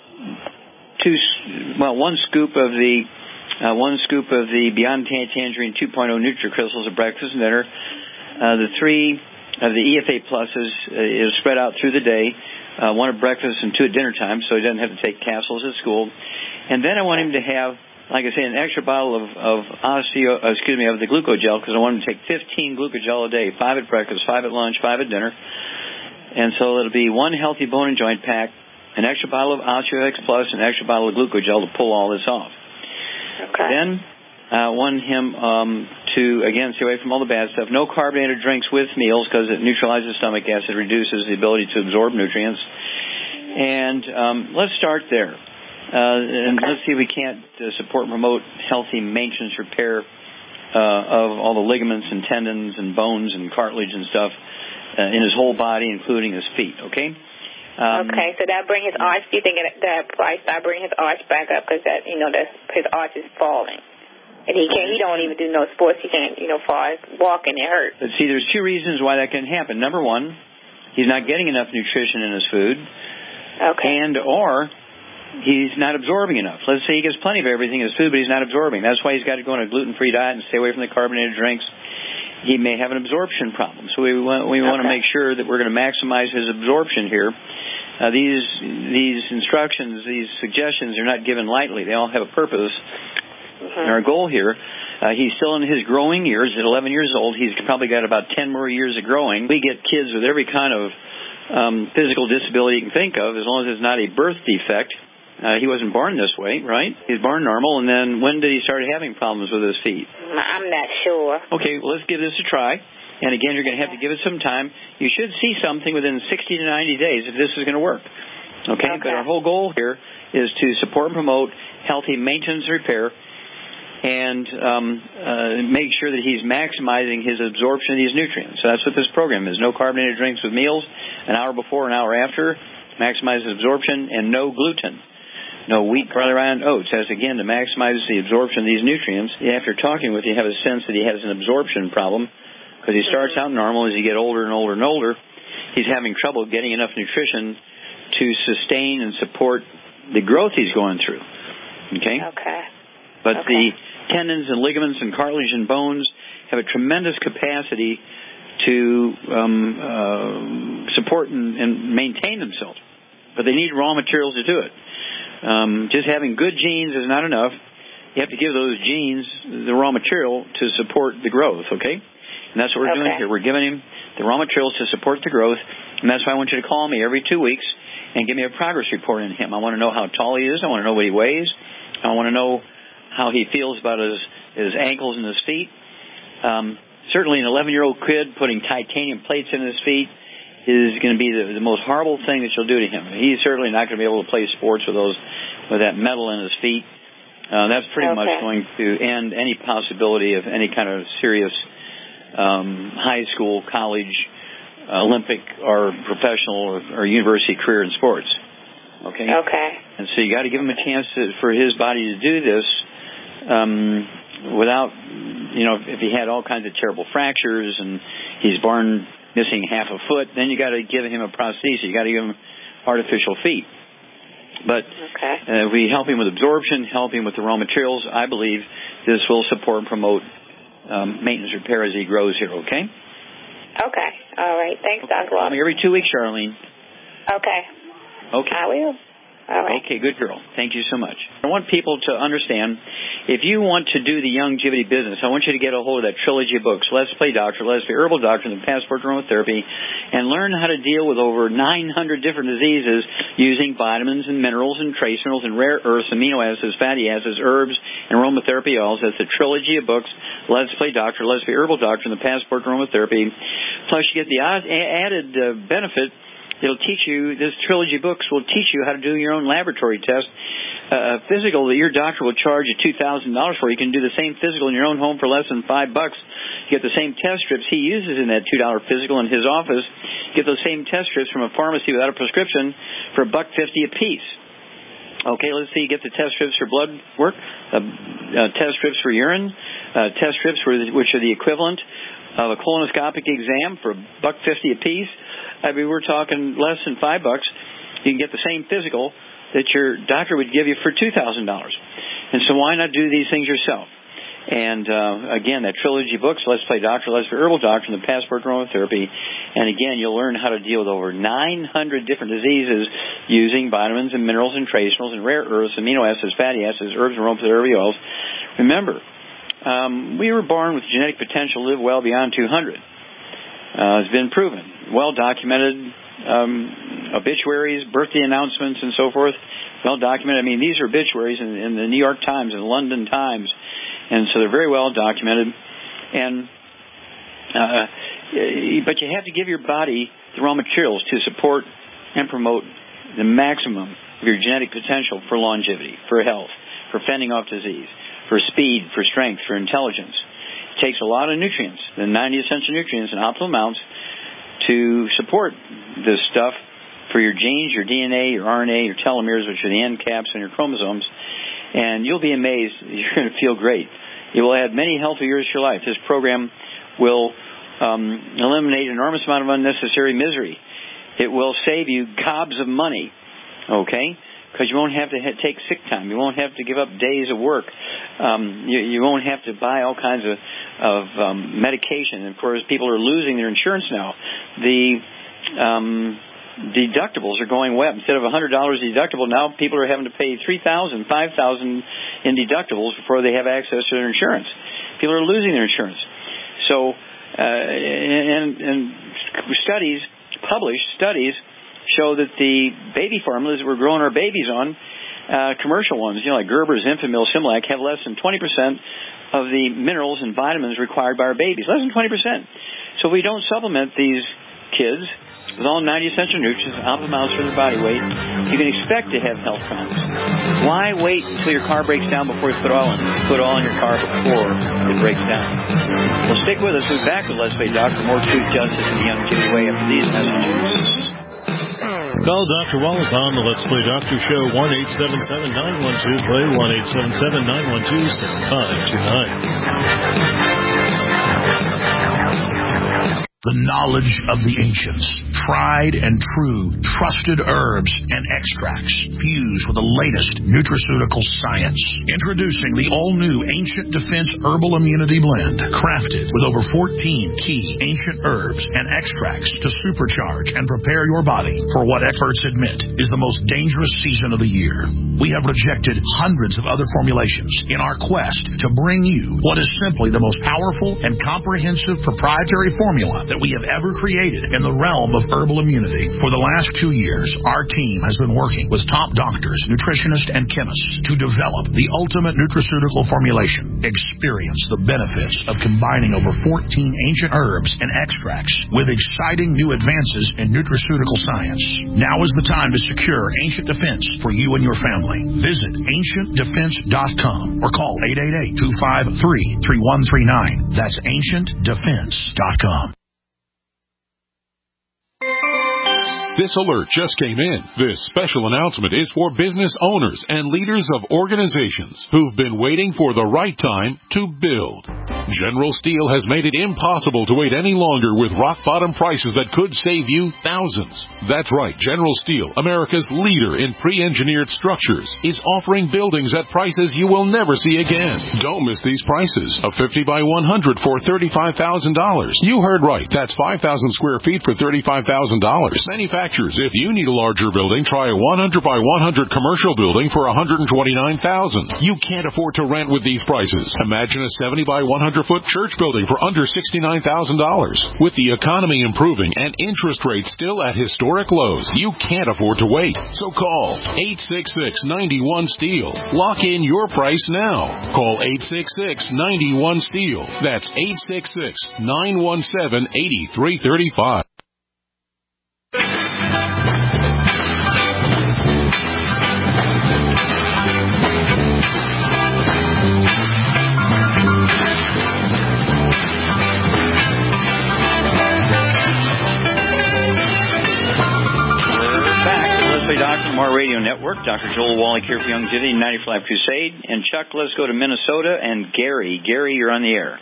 Speaker 2: scoop of the Beyond Tangerine 2.0 NutriCrystals at breakfast and dinner. The 3 of the EFA Pluses is spread out through the day, 1 at breakfast and 2 at dinner time, so he doesn't have to take capsules at school. And then I want him to have, like I say, an extra bottle of the Glucogel, because I want him to take 15 Glucogel a day, 5 at breakfast, 5 at lunch, 5 at dinner. And so it'll be 1 healthy bone and joint pack, an extra bottle of OsteoFX Plus, an extra bottle of Glucogel to pull all this off.
Speaker 20: Okay.
Speaker 2: Then I want him to, again, stay away from all the bad stuff. No carbonated drinks with meals, because it neutralizes stomach acid, reduces the ability to absorb nutrients. And let's start there. And let's see if we can't support and promote healthy maintenance repair of all the ligaments and tendons and bones and cartilage and stuff in his whole body, including his feet, okay?
Speaker 20: Okay, so that bring his arch, do you think that price I bring his arch back up, because that, his arch is falling. And he don't even do no sports. He can't, far as walking, it hurts.
Speaker 2: But see, there's 2 reasons why that can happen. Number 1, he's not getting enough nutrition in his food.
Speaker 20: Okay.
Speaker 2: Or he's not absorbing enough. Let's say he gets plenty of everything in his food, but he's not absorbing. That's why he's got to go on a gluten-free diet and stay away from the carbonated drinks. He may have an absorption problem. So we want to make sure that we're going to maximize his absorption here. These instructions, these suggestions are not given lightly. They all have a purpose. And our goal here, he's still in his growing years. At 11 years old, he's probably got about 10 more years of growing. We get kids with every kind of physical disability you can think of, as long as it's not a birth defect. He wasn't born this way, right? He was born normal, and then when did he start having problems with his feet?
Speaker 20: I'm not sure.
Speaker 2: Okay, well, let's give this a try. And again, you're going to have to give it some time. You should see something within 60 to 90 days if this is going to work. Okay? But our whole goal here is to support and promote healthy maintenance and repair and make sure that he's maximizing his absorption of these nutrients. So that's what this program is. No carbonated drinks with meals, an hour before, an hour after, maximize absorption, and no gluten. No wheat, barley, rye, and oats. That's, again, to maximize the absorption of these nutrients. After talking with you, you have a sense that he has an absorption problem because he starts out normal. As you get older and older and older, he's having trouble getting enough nutrition to sustain and support the growth he's going through. Okay? But the tendons and ligaments and cartilage and bones have a tremendous capacity to support and maintain themselves. But they need raw materials to do it. Just having good genes is not enough. You have to give those genes the raw material to support the growth, okay? And that's what we're doing here. We're giving him the raw materials to support the growth, and that's why I want you to call me every 2 weeks and give me a progress report on him. I want to know how tall he is. I want to know what he weighs. I want to know how he feels about his ankles and his feet. Certainly an 11-year-old kid putting titanium plates in his feet is going to be the most horrible thing that you'll do to him. He's certainly not going to be able to play sports with that metal in his feet. That's pretty much going to end any possibility of any kind of serious high school, college, Olympic, or professional or university career in sports. Okay? And so you got to give him a chance for his body to do this without, if he had all kinds of terrible fractures and he's born missing half a foot, then you got to give him a prosthesis. You got to give him artificial feet. But if we help him with absorption, help him with the raw materials, I believe this will support and promote maintenance repair as he grows here, okay?
Speaker 20: Okay. All right. Thanks, Dr. Walker.
Speaker 2: Every 2 weeks, Charlene.
Speaker 20: Okay. I will. All right.
Speaker 2: Okay, good girl. Thank you so much. I want people to understand, if you want to do the longevity business, I want you to get a hold of that trilogy of books, Let's Play Doctor, Let's Be Herbal Doctor, and the Passport to Aromatherapy, and learn how to deal with over 900 different diseases using vitamins and minerals and trace minerals and rare earths, amino acids, fatty acids, herbs, and aromatherapy oils. That's the trilogy of books, Let's Play Doctor, Let's Be Herbal Doctor, and the Passport to Aromatherapy. Plus, you get the added benefit. It'll teach you, this trilogy books will teach you how to do your own laboratory test. A physical that your doctor will charge you $2,000 for. You can do the same physical in your own home for less than $5. You get the same test strips he uses in that $2 physical in his office. You get those same test strips from a pharmacy without a prescription for $1.50 a piece. Okay, let's see. You get the test strips for blood work, test strips for urine, test strips which are the equivalent of a colonoscopic exam for $1.50 a piece. I mean, we're talking less than $5. You can get the same physical that your doctor would give you for $2,000. And so why not do these things yourself? And again, that trilogy books, Let's Play Doctor, Let's Be Herbal Doctor, and the Passport to Aromatherapy. And again, you'll learn how to deal with over 900 different diseases using vitamins and minerals and trace minerals and rare earths, amino acids, fatty acids, herbs, and aromatherapy oils. Remember, we were born with genetic potential to live well beyond 200. It's been proven, well documented, obituaries, birthday announcements, and so forth, well documented. I mean, these are obituaries in the New York Times and London Times, and so they're very well documented. And but you have to give your body the raw materials to support and promote the maximum of your genetic potential for longevity, for health, for fending off disease, for speed, for strength, for intelligence. It takes a lot of nutrients, the 90 essential nutrients in optimal amounts, to support this stuff for your genes, your DNA, your RNA, your telomeres, which are the end caps on your chromosomes. And you'll be amazed. You're going to feel great. You will add many healthy years to your life. This program will eliminate an enormous amount of unnecessary misery. It will save you gobs of money, okay? Because you won't have to take sick time. You won't have to give up days of work. You won't have to buy all kinds of medication. And of course, people are losing their insurance now. The deductibles are going way up. Instead of $100 deductible, now people are having to pay $3,000, $5,000 in deductibles before they have access to their insurance. People are losing their insurance. So, and studies published studies show that the baby formulas that we're growing our babies on, commercial ones, like Gerber's, Enfamil, Similac, have less than 20% of the minerals and vitamins required by our babies. Less than 20%. So if we don't supplement these kids with all 90 essential nutrients, optimized for their body weight, you can expect to have health problems. Why wait until your car breaks down before you put oil in it? Put oil in your car before it breaks down. Well, stick with us. We'll be back with Let's Play Doctor. More truth, justice, and the Young Jimmy Way after these messages.
Speaker 8: Call Dr. Wallach on the Let's Play Doctor Show, 1-877-912-PLAY, 1-877-912-7529.
Speaker 21: The knowledge of the ancients, tried and true, trusted herbs and extracts fused with the latest nutraceutical science. Introducing the all-new Ancient Defense Herbal Immunity Blend, crafted with over 14 key ancient herbs and extracts to supercharge and prepare your body for what experts admit is the most dangerous season of the year. We have rejected hundreds of other formulations in our quest to bring you what is simply the most powerful and comprehensive proprietary formula that we have ever created in the realm of herbal immunity. For the last 2 years, our team has been working with top doctors, nutritionists, and chemists to develop the ultimate nutraceutical formulation. Experience the benefits of combining over 14 ancient herbs and extracts with exciting new advances in nutraceutical science. Now is the time to secure Ancient Defense for you and your family. Visit AncientDefense.com or call 888-253-3139. That's AncientDefense.com.
Speaker 22: This alert just came in. This special announcement is for business owners and leaders of organizations who've been waiting for the right time to build. General Steel has made it impossible to wait any longer with rock-bottom prices that could save you thousands. That's right, General Steel, America's leader in pre-engineered structures, is offering buildings at prices you will never see again. Don't miss these prices. A 50 by 100 for $35,000. You heard right. That's 5,000 square feet for $35,000. Manufacturers, if you need a larger building, try a 100 by 100 commercial building for $129,000. You can't afford to rent with these prices. Imagine a 70 by 100-foot church building for under $69,000. With the economy improving and interest rates still at historic lows, you can't afford to wait. So call 866-91-STEEL. Lock in your price now. Call 866-91-STEEL. That's 866-917-8335.
Speaker 2: More Radio Network. Dr. Joel Wallach here for Young City 95 Crusade. And Chuck, let's go to Minnesota and Gary. Gary, you're on the air.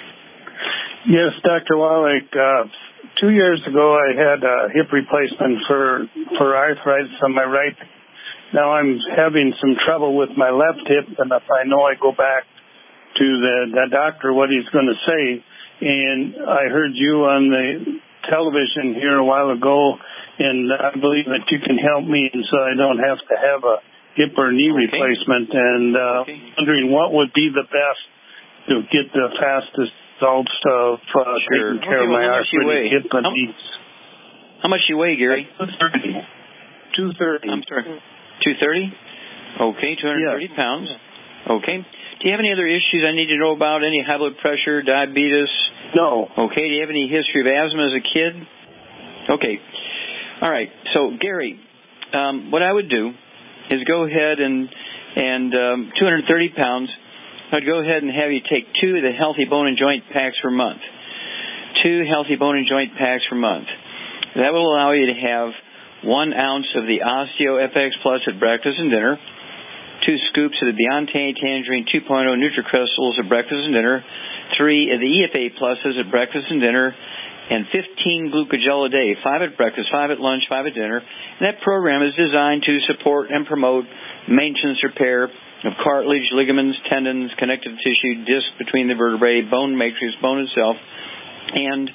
Speaker 23: Yes, Dr. Wallach. 2 years ago, I had a hip replacement for arthritis on my right. Now I'm having some trouble with my left hip, and if I know I go back to the doctor, what he's going to say. And I heard you on the television here a while ago, and I believe that you can help me, and so I don't have to have a hip or knee replacement. And wondering what would be the best to get the fastest results of taking care of my arthritic hip and knees.
Speaker 2: How much you weigh, Gary?
Speaker 23: 230.
Speaker 2: I'm sorry. 230? Okay, 230 pounds. Okay. Do you have any other issues I need to know about? Any high blood pressure, diabetes?
Speaker 23: No.
Speaker 2: Okay. Do you have any history of asthma as a kid? Okay. All right. So, Gary, what I would do is go ahead and 230 pounds, I'd go ahead and have you take 2 of the Healthy Bone and Joint Packs per month. 2 Healthy Bone and Joint Packs per month. That will allow you to have 1 ounce of the Osteo FX Plus at breakfast and dinner, 2 scoops of the Beyond Tangerine 2.0 NutriCrystals at breakfast and dinner, 3 of the EFA Pluses at breakfast and dinner, and 15 glucogel a day, 5 at breakfast, 5 at lunch, 5 at dinner. And that program is designed to support and promote maintenance repair of cartilage, ligaments, tendons, connective tissue, disc between the vertebrae, bone matrix, bone itself. And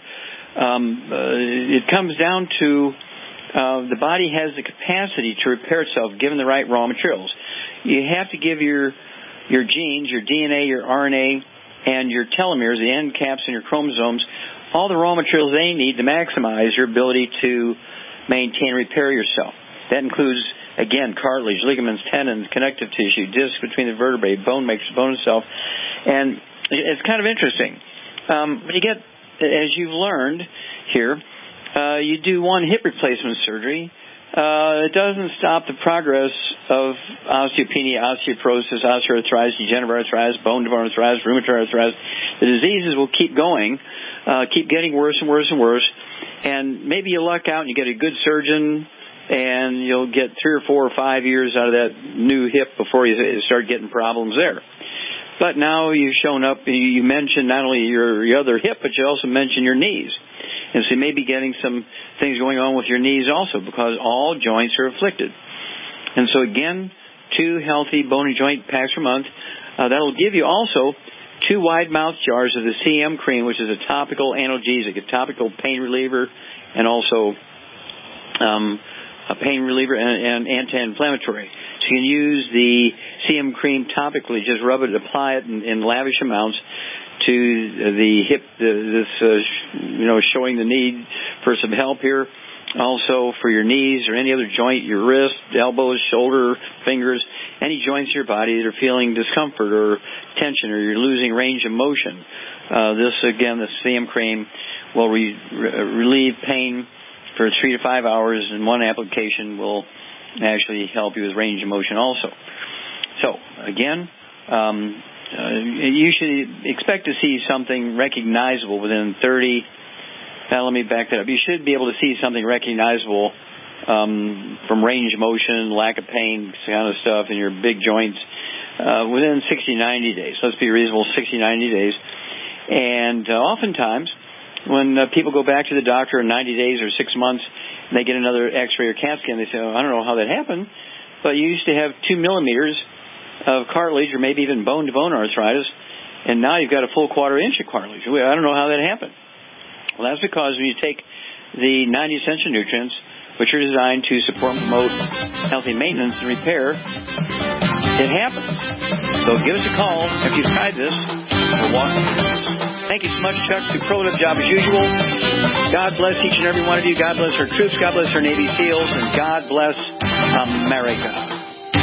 Speaker 2: it comes down to the body has the capacity to repair itself given the right raw materials. You have to give your genes, your DNA, your RNA, and your telomeres, the end caps and your chromosomes, all the raw materials they need to maximize your ability to maintain and repair yourself. That includes, again, cartilage, ligaments, tendons, connective tissue, discs between the vertebrae, bone makes bone itself. And it's kind of interesting. When you get, as you've learned here, you do one hip replacement surgery. It doesn't stop the progress of osteopenia, osteoporosis, osteoarthritis, degenerative arthritis, bone arthritis, rheumatoid arthritis. The diseases will keep going, keep getting worse and worse and worse. And maybe you luck out and you get a good surgeon, and you'll get 3 or 4 or 5 years out of that new hip before you start getting problems there. But now you've shown up, you mentioned not only your other hip, but you also mentioned your knees. And so you may be getting some things going on with your knees also, because all joints are afflicted. And so again, 2 healthy bone and joint packs per month. That'll give you also 2 wide mouth jars of the CM cream, which is a topical analgesic, a topical pain reliever, and also a pain reliever and anti-inflammatory. So you can use the CM cream topically, just rub it, apply it in lavish amounts to the hip, showing the need for some help here. Also for your knees or any other joint, your wrist, elbows, shoulder, fingers, any joints in your body that are feeling discomfort or tension, or you're losing range of motion. The CM cream will relieve pain for 3 to 5 hours, and one application will actually help you with range of motion also. So, again, you should expect to see something recognizable within 30. Now, let me back that up. You should be able to see something recognizable from range of motion, lack of pain, kind of stuff in your big joints within 60, 90 days. Let's be reasonable, 60, 90 days. And oftentimes, when people go back to the doctor in 90 days or 6 months, and they get another X-ray or CAT scan, they say, I don't know how that happened, but you used to have 2 millimeters of cartilage or maybe even bone-to-bone arthritis, and now you've got a full 1/4 inch of cartilage. I don't know how that happened. Well, that's because when you take the 90 essential nutrients, which are designed to support and promote healthy maintenance and repair, it happens. So give us a call if you've tried this. We'll walk. Thank you so much, Chuck. Superlative job as usual. God bless each and every one of you. God bless our troops. God bless our Navy SEALs. And God bless America.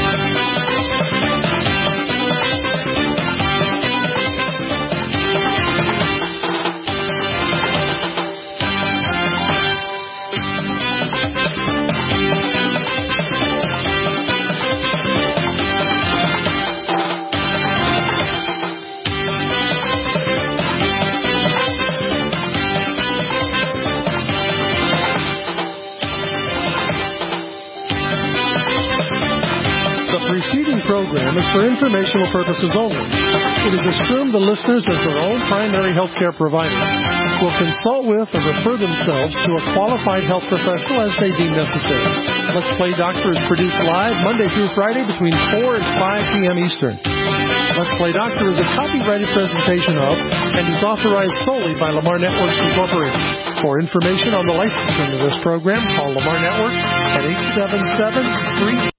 Speaker 9: The preceding program is for informational purposes only. It is assumed the listeners, as their own primary health care provider, will consult with or refer themselves to a qualified health professional as they deem necessary. Let's Play Doctor is produced live Monday through Friday between 4 and 5 p.m. Eastern. Let's Play Doctor is a copyrighted presentation of and is authorized solely by Lamar Networks Incorporated. For information on the licensing of this program, call Lamar Networks at 877-3...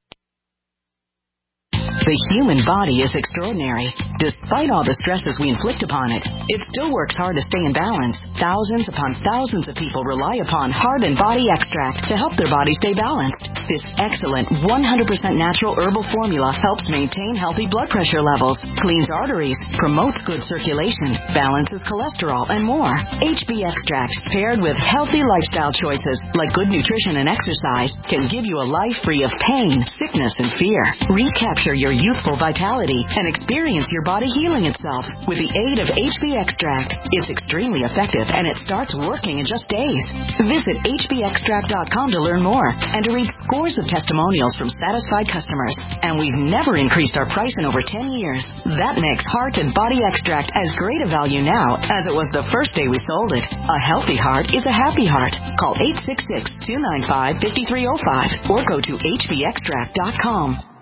Speaker 12: The human body is extraordinary. Despite all the stresses we inflict upon it, it still works hard to stay in balance. Thousands upon thousands of people rely upon Heart and Body Extract to help their body stay balanced. This excellent 100% natural herbal formula helps maintain healthy blood pressure levels, cleans arteries, promotes good circulation, balances cholesterol, and more. HB Extract, paired with healthy lifestyle choices like good nutrition and exercise, can give you a life free of pain, sickness, and fear. Recapture your youthful vitality and experience your body healing itself with the aid of HB Extract. It's extremely effective and it starts working in just days. Visit hbextract.com to learn more and to read scores of testimonials from satisfied customers. And we've never increased our price in over 10 years. That makes Heart and Body Extract as great a value now as it was the first day we sold it. A healthy heart is a happy heart. Call 866-295-5305 or go to hbextract.com.